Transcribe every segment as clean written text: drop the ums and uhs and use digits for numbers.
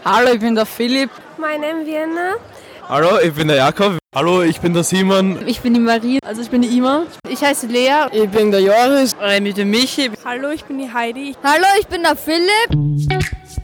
Hallo, ich bin der Philipp. Mein Name ist Vienna. Hallo, ich bin der Jakob. Hallo, ich bin der Simon. Ich bin die Marie. Also ich bin die Ima. Ich heiße Lea. Ich bin der Joris. Ich bin der Michi. Hallo, ich bin die Heidi. Hallo, ich bin der Philipp.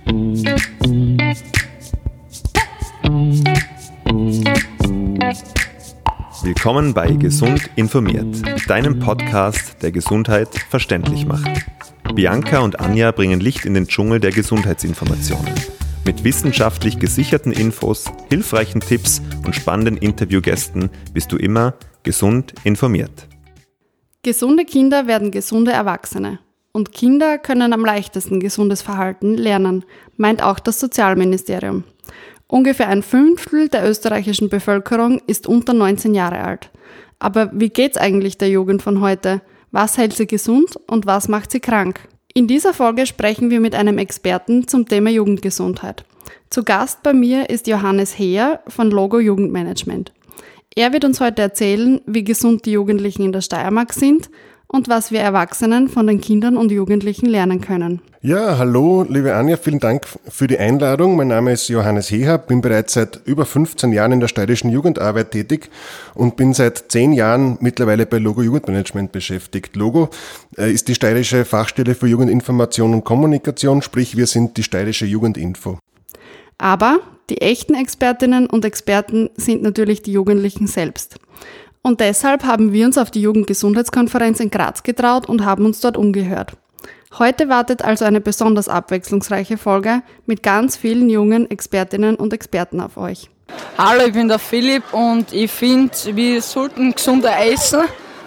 Willkommen bei Gesund informiert, deinem Podcast, der Gesundheit verständlich macht. Bianca und Anja bringen Licht in den Dschungel der Gesundheitsinformationen. Mit wissenschaftlich gesicherten Infos, hilfreichen Tipps und spannenden Interviewgästen bist du immer gesund informiert. Gesunde Kinder werden gesunde Erwachsene. Und Kinder können am leichtesten gesundes Verhalten lernen, meint auch das Sozialministerium. Ungefähr ein Fünftel der österreichischen Bevölkerung ist unter 19 Jahre alt. Aber wie geht's eigentlich der Jugend von heute? Was hält sie gesund und was macht sie krank? In dieser Folge sprechen wir mit einem Experten zum Thema Jugendgesundheit. Zu Gast bei mir ist Johannes Heer von Logo Jugendmanagement. Er wird uns heute erzählen, wie gesund die Jugendlichen in der Steiermark sind und was wir Erwachsenen von den Kindern und Jugendlichen lernen können. Ja, hallo, liebe Anja, vielen Dank für die Einladung. Mein Name ist Johannes Heer, bin bereits seit über 15 Jahren in der steirischen Jugendarbeit tätig und bin seit 10 Jahren mittlerweile bei Logo Jugendmanagement beschäftigt. Logo ist die steirische Fachstelle für Jugendinformation und Kommunikation, sprich wir sind die steirische Jugendinfo. Aber die echten Expertinnen und Experten sind natürlich die Jugendlichen selbst. Und deshalb haben wir uns auf die Jugendgesundheitskonferenz in Graz getraut und haben uns dort umgehört. Heute wartet also eine besonders abwechslungsreiche Folge mit ganz vielen jungen Expertinnen und Experten auf euch. Hallo, ich bin der Philipp und ich finde, wir sollten gesunder essen.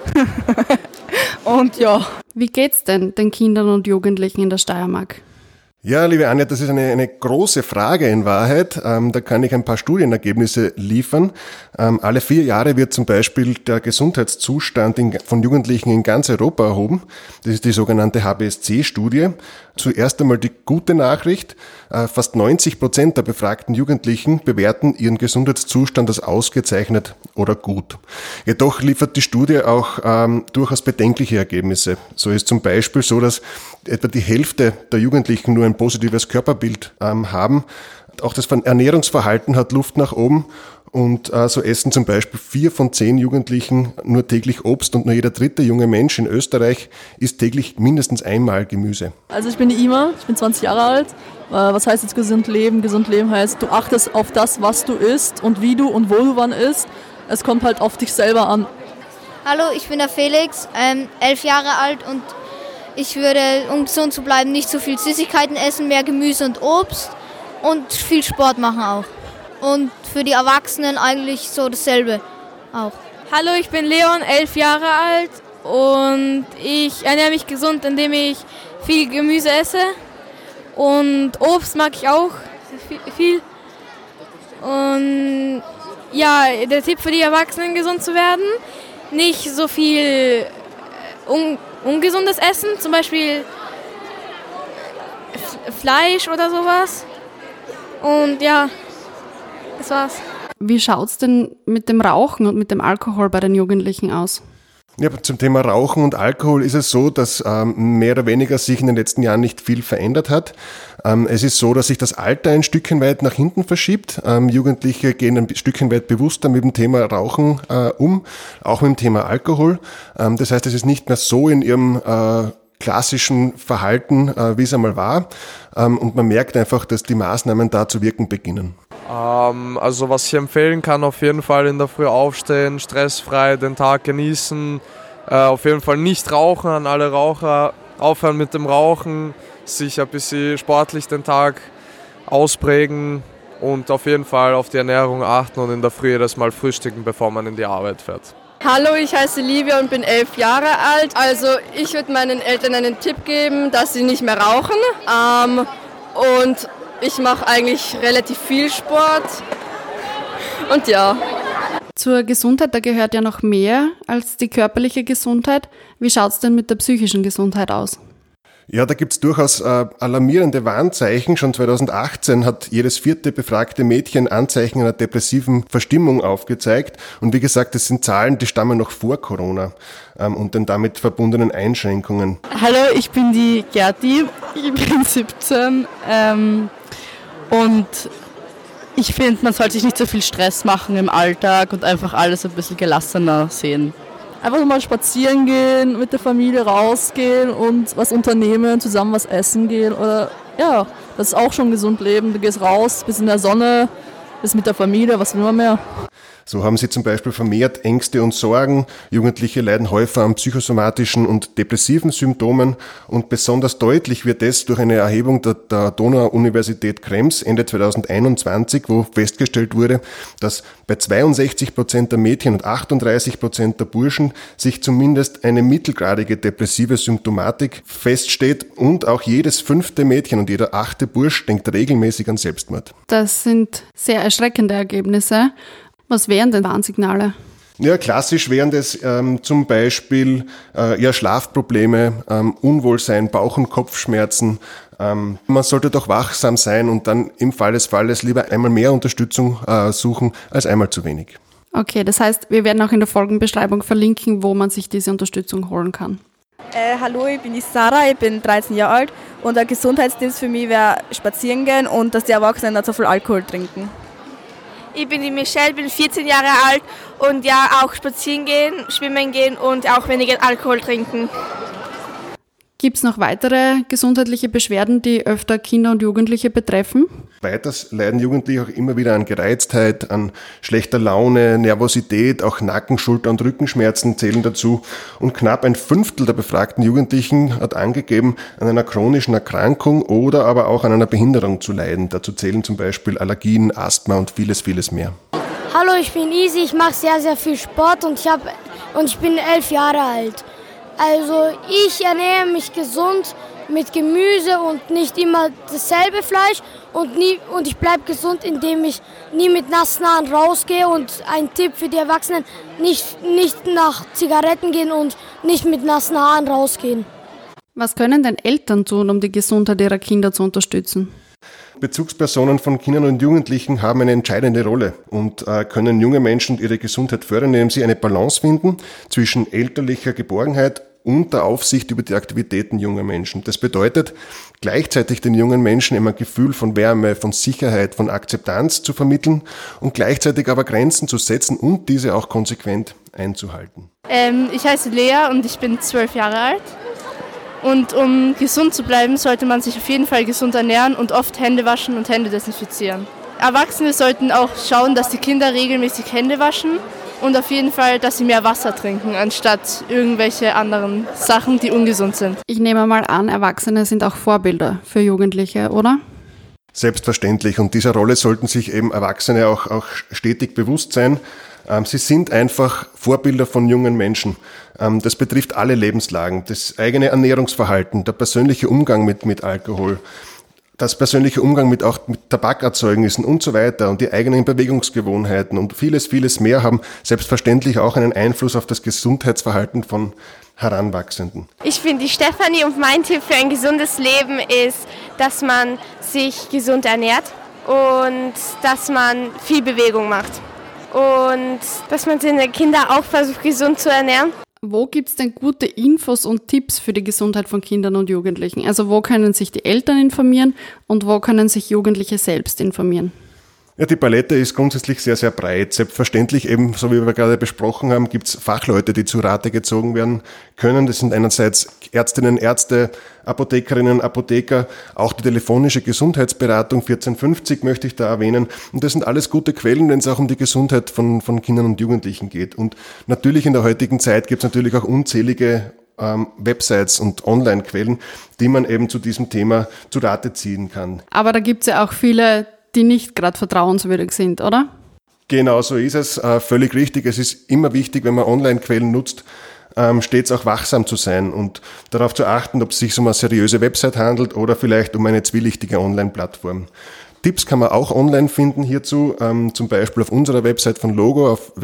Und ja. Wie geht's denn den Kindern und Jugendlichen in der Steiermark? Ja, liebe Anja, das ist eine große Frage in Wahrheit. Da kann ich ein paar Studienergebnisse liefern. Alle 4 Jahre wird zum Beispiel der Gesundheitszustand von Jugendlichen in ganz Europa erhoben. Das ist die sogenannte HBSC-Studie. Zuerst einmal die gute Nachricht. Fast 90% der befragten Jugendlichen bewerten ihren Gesundheitszustand als ausgezeichnet oder gut. Jedoch liefert die Studie auch durchaus bedenkliche Ergebnisse. So ist zum Beispiel so, dass etwa die Hälfte der Jugendlichen nur ein positives Körperbild haben. Auch das Ernährungsverhalten hat Luft nach oben. Und so essen zum Beispiel 4 von 10 Jugendlichen nur täglich Obst und nur jeder 3. junge Mensch in Österreich isst täglich mindestens einmal Gemüse. Also ich bin die Ima, ich bin 20 Jahre alt. Was heißt jetzt gesund leben? Gesund leben heißt, du achtest auf das, was du isst und wie du und wo du wann isst. Es kommt halt auf dich selber an. Hallo, ich bin der Felix, 11 Jahre alt und ich würde, um gesund zu bleiben, nicht so viel Süßigkeiten essen, mehr Gemüse und Obst und viel Sport machen auch. Und für die Erwachsenen eigentlich so dasselbe auch. Hallo, ich bin Leon, 11 Jahre alt und ich ernähre mich gesund, indem ich viel Gemüse esse und Obst mag ich auch viel. Und ja, der Tipp für die Erwachsenen, gesund zu werden, nicht so viel ungesundes Essen, zum Beispiel Fleisch oder sowas. Und ja, das war's. Wie schaut's denn mit dem Rauchen und mit dem Alkohol bei den Jugendlichen aus? Ja, zum Thema Rauchen und Alkohol ist es so, dass mehr oder weniger sich in den letzten Jahren nicht viel verändert hat. Es ist so, dass sich das Alter ein Stückchen weit nach hinten verschiebt. Jugendliche gehen ein Stückchen weit bewusster mit dem Thema Rauchen um, auch mit dem Thema Alkohol. Das heißt, es ist nicht mehr so in ihrem klassischen Verhalten, wie es einmal war. Und man merkt einfach, dass die Maßnahmen da zu wirken beginnen. Also was ich empfehlen kann, auf jeden Fall in der Früh aufstehen, stressfrei den Tag genießen, auf jeden Fall nicht rauchen, an alle Raucher, aufhören mit dem Rauchen, sich ein bisschen sportlich den Tag ausprägen und auf jeden Fall auf die Ernährung achten und in der Früh jedes Mal frühstücken, bevor man in die Arbeit fährt. Hallo, ich heiße Livia und bin 11 Jahre alt. Also ich würde meinen Eltern einen Tipp geben, dass sie nicht mehr rauchen. Und ich mache eigentlich relativ viel Sport. Und ja. Zur Gesundheit, da gehört ja noch mehr als die körperliche Gesundheit. Wie schaut's denn mit der psychischen Gesundheit aus? Ja, da gibt's durchaus alarmierende Warnzeichen. Schon 2018 hat jedes 4. befragte Mädchen Anzeichen einer depressiven Verstimmung aufgezeigt. Und wie gesagt, das sind Zahlen, die stammen noch vor Corona und den damit verbundenen Einschränkungen. Hallo, ich bin die Gerti, ich bin 17 Und ich finde, man sollte sich nicht so viel Stress machen im Alltag und einfach alles ein bisschen gelassener sehen. Einfach mal spazieren gehen, mit der Familie rausgehen und was unternehmen, zusammen was essen gehen. Oder ja, das ist auch schon gesund leben. Du gehst raus, bist in der Sonne, bist mit der Familie, was will man mehr? So haben sie zum Beispiel vermehrt Ängste und Sorgen. Jugendliche leiden häufiger an psychosomatischen und depressiven Symptomen. Und besonders deutlich wird das durch eine Erhebung der Donau-Universität Krems Ende 2021, wo festgestellt wurde, dass bei 62% der Mädchen und 38% der Burschen sich zumindest eine mittelgradige depressive Symptomatik feststeht. Und auch jedes 5. Mädchen und jeder 8. Bursch denkt regelmäßig an Selbstmord. Das sind sehr erschreckende Ergebnisse. Was wären denn Warnsignale? Ja, klassisch wären das zum Beispiel Schlafprobleme, Unwohlsein, Bauch- und Kopfschmerzen. Man sollte doch wachsam sein und dann im Fall des Falles lieber einmal mehr Unterstützung suchen als einmal zu wenig. Okay, das heißt, wir werden auch in der Folgenbeschreibung verlinken, wo man sich diese Unterstützung holen kann. Hallo, ich bin die Sarah, ich bin 13 Jahre alt und ein Gesundheitstipp für mich wäre spazieren gehen und dass die Erwachsenen nicht so viel Alkohol trinken. Ich bin die Michelle, bin 14 Jahre alt und ja, auch spazieren gehen, schwimmen gehen und auch weniger Alkohol trinken. Gibt es noch weitere gesundheitliche Beschwerden, die öfter Kinder und Jugendliche betreffen? Weiters leiden Jugendliche auch immer wieder an Gereiztheit, an schlechter Laune, Nervosität, auch Nacken-, Schulter- und Rückenschmerzen zählen dazu. Und knapp 1/5 der befragten Jugendlichen hat angegeben, an einer chronischen Erkrankung oder aber auch an einer Behinderung zu leiden. Dazu zählen zum Beispiel Allergien, Asthma und vieles, vieles mehr. Hallo, ich bin Isi, ich mache sehr, sehr viel Sport und ich bin 11 Jahre alt. Also ich ernähre mich gesund mit Gemüse und nicht immer dasselbe Fleisch und ich bleibe gesund, indem ich nie mit nassen Haaren rausgehe und ein Tipp für die Erwachsenen, nicht nach Zigaretten gehen und nicht mit nassen Haaren rausgehen. Was können denn Eltern tun, um die Gesundheit ihrer Kinder zu unterstützen? Bezugspersonen von Kindern und Jugendlichen haben eine entscheidende Rolle und können junge Menschen ihre Gesundheit fördern, indem sie eine Balance finden zwischen elterlicher Geborgenheit und der Aufsicht über die Aktivitäten junger Menschen. Das bedeutet, gleichzeitig den jungen Menschen immer ein Gefühl von Wärme, von Sicherheit, von Akzeptanz zu vermitteln und gleichzeitig aber Grenzen zu setzen und diese auch konsequent einzuhalten. Ich heiße Lea und ich bin 12 Jahre alt. Und um gesund zu bleiben, sollte man sich auf jeden Fall gesund ernähren und oft Hände waschen und Hände desinfizieren. Erwachsene sollten auch schauen, dass die Kinder regelmäßig Hände waschen und auf jeden Fall, dass sie mehr Wasser trinken, anstatt irgendwelche anderen Sachen, die ungesund sind. Ich nehme mal an, Erwachsene sind auch Vorbilder für Jugendliche, oder? Selbstverständlich. Und dieser Rolle sollten sich eben Erwachsene auch stetig bewusst sein. Sie sind einfach Vorbilder von jungen Menschen. Das betrifft alle Lebenslagen. Das eigene Ernährungsverhalten, der persönliche Umgang mit Alkohol, das persönliche Umgang mit Tabakerzeugnissen und so weiter und die eigenen Bewegungsgewohnheiten und vieles, vieles mehr haben selbstverständlich auch einen Einfluss auf das Gesundheitsverhalten von Heranwachsenden. Ich bin die Stefanie und mein Tipp für ein gesundes Leben ist, dass man sich gesund ernährt und dass man viel Bewegung macht. Und dass man seine Kinder auch versucht, gesund zu ernähren. Wo gibt es denn gute Infos und Tipps für die Gesundheit von Kindern und Jugendlichen? Also wo können sich die Eltern informieren und wo können sich Jugendliche selbst informieren? Ja, die Palette ist grundsätzlich sehr, sehr breit. Selbstverständlich eben, so wie wir gerade besprochen haben, gibt es Fachleute, die zu Rate gezogen werden können. Das sind einerseits Ärztinnen, Ärzte, Apothekerinnen, Apotheker, auch die telefonische Gesundheitsberatung 1450 möchte ich da erwähnen. Und das sind alles gute Quellen, wenn es auch um die Gesundheit von Kindern und Jugendlichen geht. Und natürlich in der heutigen Zeit gibt es natürlich auch unzählige Websites und Online-Quellen, die man eben zu diesem Thema zu Rate ziehen kann. Aber da gibt es ja auch viele, die nicht gerade vertrauenswürdig sind, oder? Genau, so ist es. Völlig richtig. Es ist immer wichtig, wenn man Online-Quellen nutzt, stets auch wachsam zu sein und darauf zu achten, ob es sich um eine seriöse Website handelt oder vielleicht um eine zwielichtige Online-Plattform. Tipps kann man auch online finden hierzu, zum Beispiel auf unserer Website von Logo auf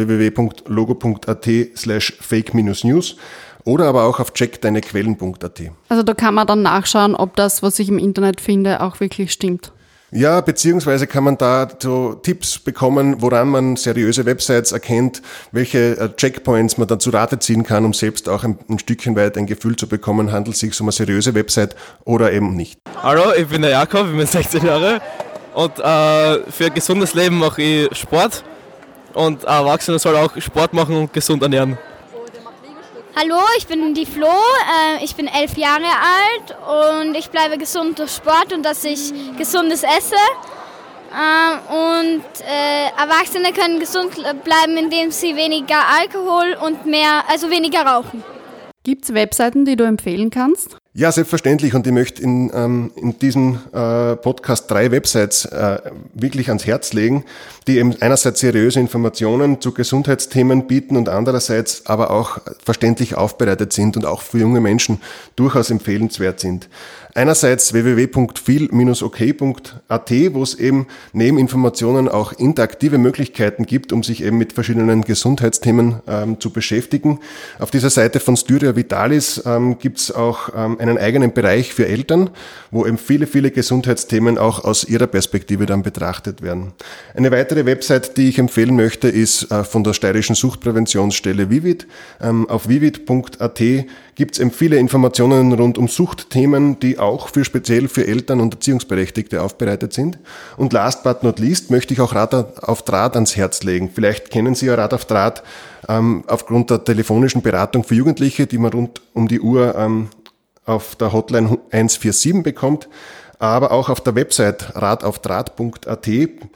www.logo.at/fake-news oder aber auch auf checkdeinequellen.at. Also da kann man dann nachschauen, ob das, was ich im Internet finde, auch wirklich stimmt. Ja, beziehungsweise kann man da so Tipps bekommen, woran man seriöse Websites erkennt, welche Checkpoints man dann zu Rate ziehen kann, um selbst auch ein Stückchen weit ein Gefühl zu bekommen, handelt es sich um eine seriöse Website oder eben nicht. Hallo, ich bin der Jakob, ich bin 16 Jahre und für ein gesundes Leben mache ich Sport und ein Erwachsener soll auch Sport machen und gesund ernähren. Hallo, ich bin die Flo, ich bin 11 Jahre alt und ich bleibe gesund durch Sport und dass ich Gesundes esse. Erwachsene können gesund bleiben, indem sie weniger Alkohol und weniger rauchen. Gibt es Webseiten, die du empfehlen kannst? Ja, selbstverständlich. Und ich möchte in diesem Podcast 3 Websites wirklich ans Herz legen, die eben einerseits seriöse Informationen zu Gesundheitsthemen bieten und andererseits aber auch verständlich aufbereitet sind und auch für junge Menschen durchaus empfehlenswert sind. Einerseits www.feel-ok.at, wo es eben neben Informationen auch interaktive Möglichkeiten gibt, um sich eben mit verschiedenen Gesundheitsthemen zu beschäftigen. Auf dieser Seite von Styria Vitalis gibt es auch einen eigenen Bereich für Eltern, wo eben viele Gesundheitsthemen auch aus ihrer Perspektive dann betrachtet werden. Eine weitere Website, die ich empfehlen möchte, ist von der Steirischen Suchtpräventionsstelle Vivid. Auf vivid.at gibt es eben viele Informationen rund um Suchtthemen, die auch speziell für Eltern und Erziehungsberechtigte aufbereitet sind. Und last but not least möchte ich auch Rat auf Draht ans Herz legen. Vielleicht kennen Sie ja Rat auf Draht aufgrund der telefonischen Beratung für Jugendliche, die man rund um die Uhr auf der Hotline 147 bekommt. Aber auch auf der Website rataufdraht.at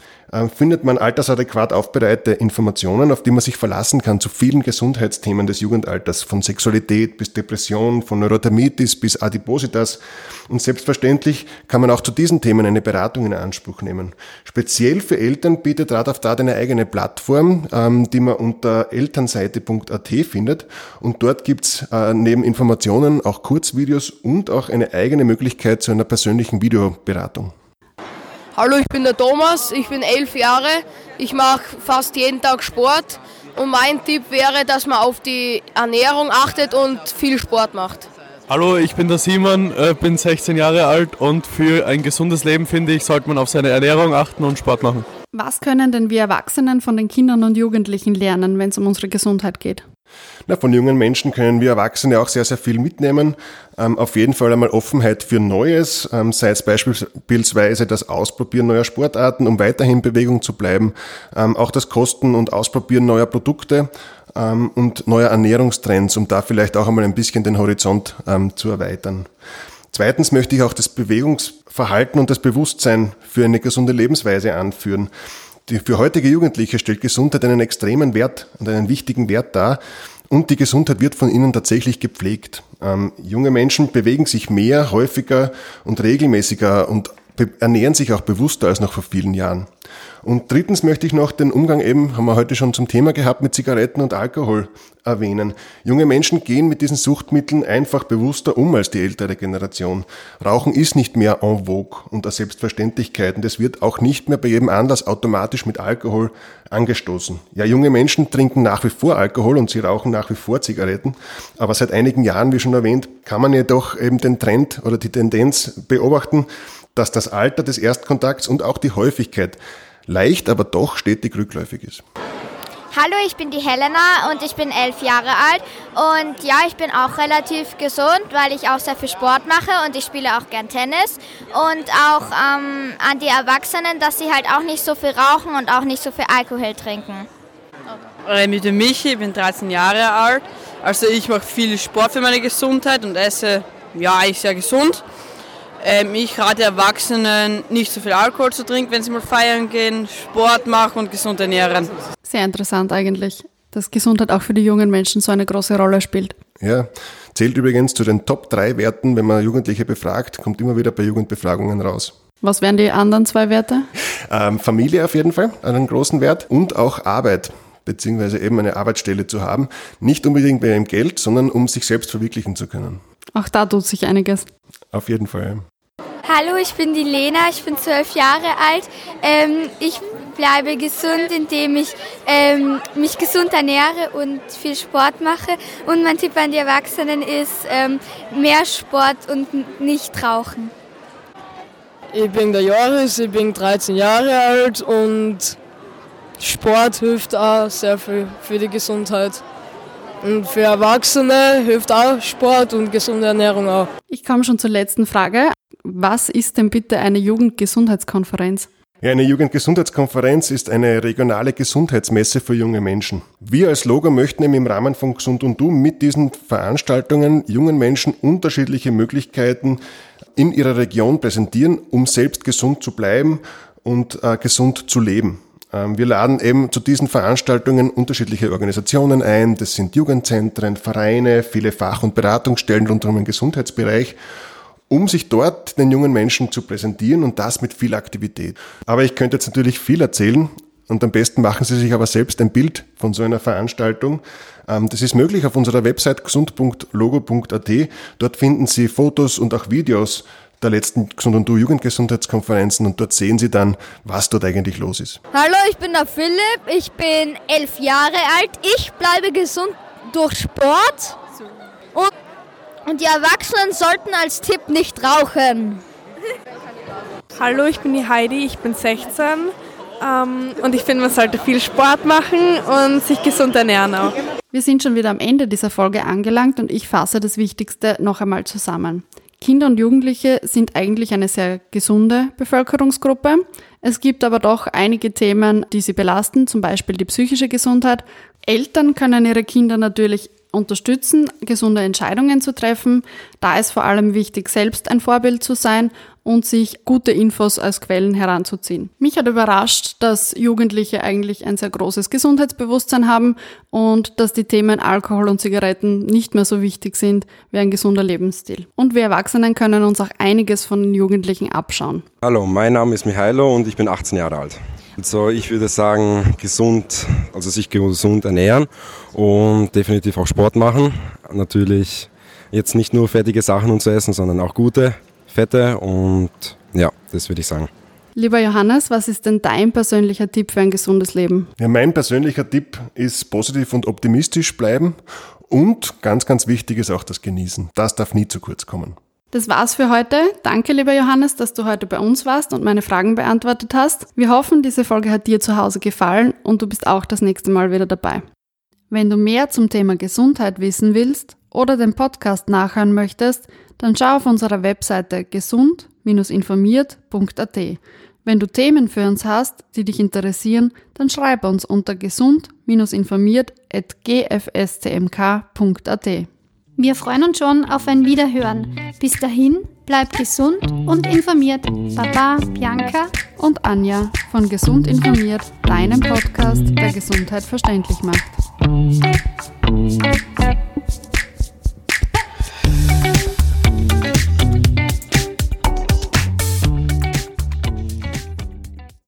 findet man altersadäquat aufbereitete Informationen, auf die man sich verlassen kann zu vielen Gesundheitsthemen des Jugendalters, von Sexualität bis Depression, von Neurodermitis bis Adipositas. Und selbstverständlich kann man auch zu diesen Themen eine Beratung in Anspruch nehmen. Speziell für Eltern bietet Rat auf Draht eine eigene Plattform, die man unter elternseite.at findet. Und dort gibt's neben Informationen auch Kurzvideos und auch eine eigene Möglichkeit zu einer persönlichen Videoberatung. Hallo, ich bin der Thomas, ich bin 11 Jahre, ich mache fast jeden Tag Sport und mein Tipp wäre, dass man auf die Ernährung achtet und viel Sport macht. Hallo, ich bin der Simon, bin 16 Jahre alt und für ein gesundes Leben, finde ich, sollte man auf seine Ernährung achten und Sport machen. Was können denn wir Erwachsenen von den Kindern und Jugendlichen lernen, wenn es um unsere Gesundheit geht? Von jungen Menschen können wir Erwachsene auch sehr viel mitnehmen. Auf jeden Fall einmal Offenheit für Neues, sei es beispielsweise das Ausprobieren neuer Sportarten, um weiterhin in Bewegung zu bleiben, auch das Kosten und Ausprobieren neuer Produkte und neuer Ernährungstrends, um da vielleicht auch einmal ein bisschen den Horizont zu erweitern. Zweitens möchte ich auch das Bewegungsverhalten und das Bewusstsein für eine gesunde Lebensweise anführen. Für heutige Jugendliche stellt Gesundheit einen extremen Wert und einen wichtigen Wert dar und die Gesundheit wird von ihnen tatsächlich gepflegt. Junge Menschen bewegen sich mehr, häufiger und regelmäßiger und ernähren sich auch bewusster als noch vor vielen Jahren. Und drittens möchte ich noch den Umgang haben wir heute schon zum Thema gehabt, mit Zigaretten und Alkohol erwähnen. Junge Menschen gehen mit diesen Suchtmitteln einfach bewusster um als die ältere Generation. Rauchen ist nicht mehr en vogue und eine Selbstverständlichkeit und es wird auch nicht mehr bei jedem Anlass automatisch mit Alkohol angestoßen. Ja, junge Menschen trinken nach wie vor Alkohol und sie rauchen nach wie vor Zigaretten, aber seit einigen Jahren, wie schon erwähnt, kann man jedoch eben den Trend oder die Tendenz beobachten, dass das Alter des Erstkontakts und auch die Häufigkeit leicht, aber doch stetig rückläufig ist. Hallo, ich bin die Helena und ich bin 11 Jahre alt und ja, ich bin auch relativ gesund, weil ich auch sehr viel Sport mache und ich spiele auch gern Tennis und auch an die Erwachsenen, dass sie halt auch nicht so viel rauchen und auch nicht so viel Alkohol trinken. Ich bin Michi, ich bin 13 Jahre alt, also ich mache viel Sport für meine Gesundheit und esse eigentlich sehr gesund. Ich rate Erwachsenen, nicht so viel Alkohol zu trinken, wenn sie mal feiern gehen, Sport machen und gesund ernähren. Sehr interessant eigentlich, dass Gesundheit auch für die jungen Menschen so eine große Rolle spielt. Ja, zählt übrigens zu den Top 3 Werten, wenn man Jugendliche befragt, kommt immer wieder bei Jugendbefragungen raus. Was wären die anderen 2 Werte? Familie auf jeden Fall, einen großen Wert und auch Arbeit, beziehungsweise eben eine Arbeitsstelle zu haben. Nicht unbedingt wegen dem Geld, sondern um sich selbst verwirklichen zu können. Auch da tut sich einiges. Auf jeden Fall, ja. Hallo, ich bin die Lena, ich bin 12 Jahre alt. Ich bleibe gesund, indem ich mich gesund ernähre und viel Sport mache. Und mein Tipp an die Erwachsenen ist, mehr Sport und nicht rauchen. Ich bin der Joris, ich bin 13 Jahre alt und Sport hilft auch sehr viel für die Gesundheit. Und für Erwachsene hilft auch Sport und gesunde Ernährung auch. Ich komme schon zur letzten Frage. Was ist denn bitte eine Jugendgesundheitskonferenz? Ja, eine Jugendgesundheitskonferenz ist eine regionale Gesundheitsmesse für junge Menschen. Wir als Logo möchten im Rahmen von Gesund und Du mit diesen Veranstaltungen jungen Menschen unterschiedliche Möglichkeiten in ihrer Region präsentieren, um selbst gesund zu bleiben und gesund zu leben. Wir laden eben zu diesen Veranstaltungen unterschiedliche Organisationen ein. Das sind Jugendzentren, Vereine, viele Fach- und Beratungsstellen rund um den Gesundheitsbereich, um sich dort den jungen Menschen zu präsentieren und das mit viel Aktivität. Aber ich könnte jetzt natürlich viel erzählen und am besten machen Sie sich aber selbst ein Bild von so einer Veranstaltung. Das ist möglich auf unserer Website gesund.logo.at. Dort finden Sie Fotos und auch Videos der letzten Gesund und Du Jugendgesundheitskonferenzen und dort sehen Sie dann, was dort eigentlich los ist. Hallo, ich bin der Philipp, ich bin 11 Jahre alt. Ich bleibe gesund durch Sport und die Erwachsenen sollten als Tipp nicht rauchen. Hallo, ich bin die Heidi, ich bin 16 und ich finde, man sollte viel Sport machen und sich gesund ernähren auch. Wir sind schon wieder am Ende dieser Folge angelangt und ich fasse das Wichtigste noch einmal zusammen. Kinder und Jugendliche sind eigentlich eine sehr gesunde Bevölkerungsgruppe. Es gibt aber doch einige Themen, die sie belasten, zum Beispiel die psychische Gesundheit. Eltern können ihre Kinder natürlich unterstützen, gesunde Entscheidungen zu treffen. Da ist vor allem wichtig, selbst ein Vorbild zu sein und sich gute Infos als Quellen heranzuziehen. Mich hat überrascht, dass Jugendliche eigentlich ein sehr großes Gesundheitsbewusstsein haben und dass die Themen Alkohol und Zigaretten nicht mehr so wichtig sind wie ein gesunder Lebensstil. Und wir Erwachsenen können uns auch einiges von den Jugendlichen abschauen. Hallo, mein Name ist Michailo und ich bin 18 Jahre alt. Also ich würde sagen, sich gesund ernähren und definitiv auch Sport machen. Natürlich jetzt nicht nur fettige Sachen und zu essen, sondern auch gute, fette und ja, das würde ich sagen. Lieber Johannes, was ist denn dein persönlicher Tipp für ein gesundes Leben? Ja, mein persönlicher Tipp ist positiv und optimistisch bleiben und ganz, ganz wichtig ist auch das Genießen. Das darf nie zu kurz kommen. Das war's für heute. Danke, lieber Johannes, dass du heute bei uns warst und meine Fragen beantwortet hast. Wir hoffen, diese Folge hat dir zu Hause gefallen und du bist auch das nächste Mal wieder dabei. Wenn du mehr zum Thema Gesundheit wissen willst oder den Podcast nachhören möchtest, dann schau auf unserer Webseite gesund-informiert.at. Wenn du Themen für uns hast, die dich interessieren, dann schreib uns unter gesund-informiert@gfstmk.at. Wir freuen uns schon auf ein Wiederhören. Bis dahin, bleib gesund und informiert. Baba, Bianca und Anja von Gesund informiert, deinem Podcast, der Gesundheit verständlich macht.